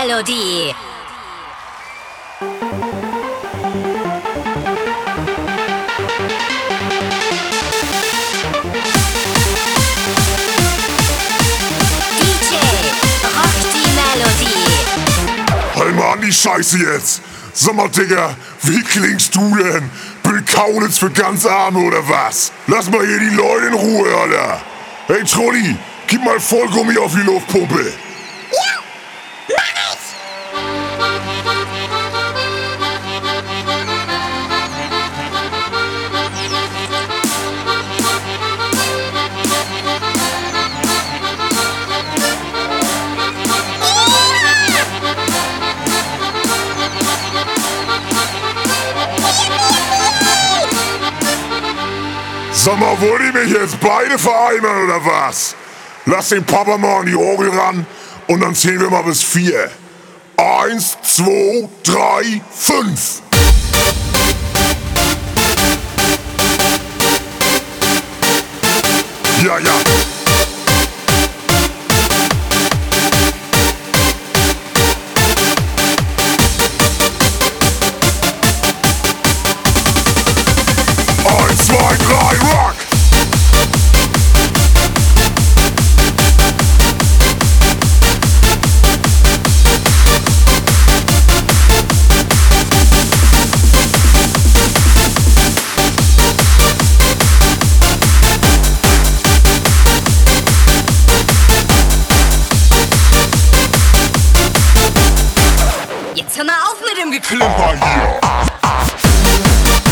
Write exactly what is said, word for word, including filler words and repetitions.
Melodie. D J, rock die Melodie. Halt mal an die Scheiße jetzt. Sag mal, Digga, wie klingst du denn? Bill Kaulitz für ganz Arme oder was? Lass mal hier die Leute in Ruhe, Alter. Hey, Trolli, gib mal Vollgummi auf die Luftpumpe. Sag mal, wollt ihr mich jetzt beide vereinbaren oder was? Lass den Papa mal an die Orgel ran und dann zählen wir mal bis vier. Eins, zwei, drei, fünf. Ja, ja. Eins, zwei, drei, rock! Jetzt hör mal auf mit dem Geklimper. Klimper hier!